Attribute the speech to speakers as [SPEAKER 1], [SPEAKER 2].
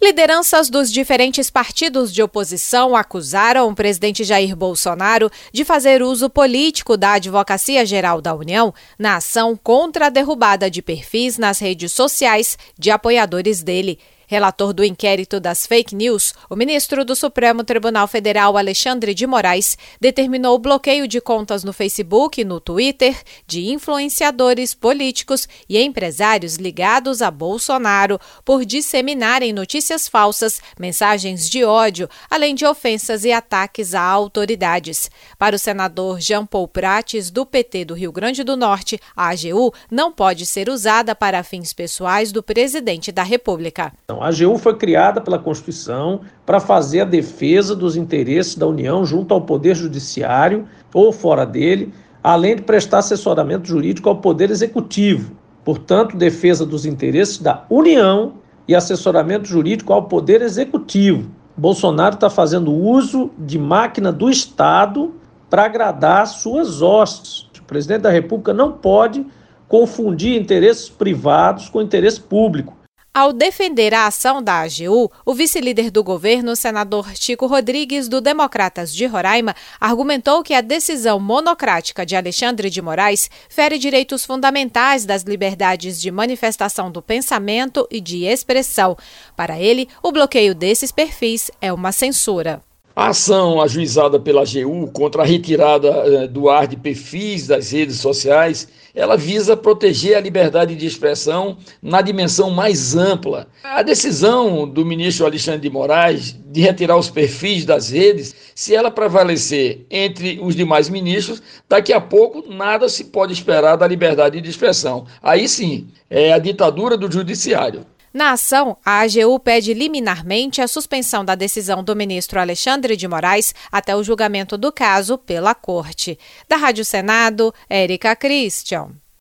[SPEAKER 1] Lideranças dos diferentes partidos de oposição acusaram o presidente Jair Bolsonaro de fazer uso político da Advocacia Geral da União na ação contra a derrubada de perfis nas redes sociais de apoiadores dele. Relator do inquérito das fake news, o ministro do Supremo Tribunal Federal, Alexandre de Moraes, determinou o bloqueio de contas no Facebook e no Twitter de influenciadores políticos e empresários ligados a Bolsonaro por disseminarem notícias falsas, mensagens de ódio, além de ofensas e ataques a autoridades. Para o senador Jean Paul Prates, do PT do Rio Grande do Norte, a AGU não pode ser usada para fins pessoais do presidente da República.
[SPEAKER 2] A AGU foi criada pela Constituição para fazer a defesa dos interesses da União junto ao Poder Judiciário ou fora dele, além de prestar assessoramento jurídico ao Poder Executivo. Portanto, defesa dos interesses da União e assessoramento jurídico ao Poder Executivo. Bolsonaro está fazendo uso de máquina do Estado para agradar suas hostes. O presidente da República não pode confundir interesses privados com interesse público.
[SPEAKER 1] Ao defender a ação da AGU, o vice-líder do governo, senador Chico Rodrigues, do Democratas de Roraima, argumentou que a decisão monocrática de Alexandre de Moraes fere direitos fundamentais das liberdades de manifestação do pensamento e de expressão. Para ele, o bloqueio desses perfis é uma censura.
[SPEAKER 3] A ação ajuizada pela AGU contra a retirada do ar de perfis das redes sociais, ela visa proteger a liberdade de expressão na dimensão mais ampla. A decisão do ministro Alexandre de Moraes de retirar os perfis das redes, se ela prevalecer entre os demais ministros, daqui a pouco nada se pode esperar da liberdade de expressão. Aí sim, é a ditadura do judiciário.
[SPEAKER 1] Na ação, a AGU pede liminarmente a suspensão da decisão do ministro Alexandre de Moraes até o julgamento do caso pela Corte. Da Rádio Senado, Érica Christian.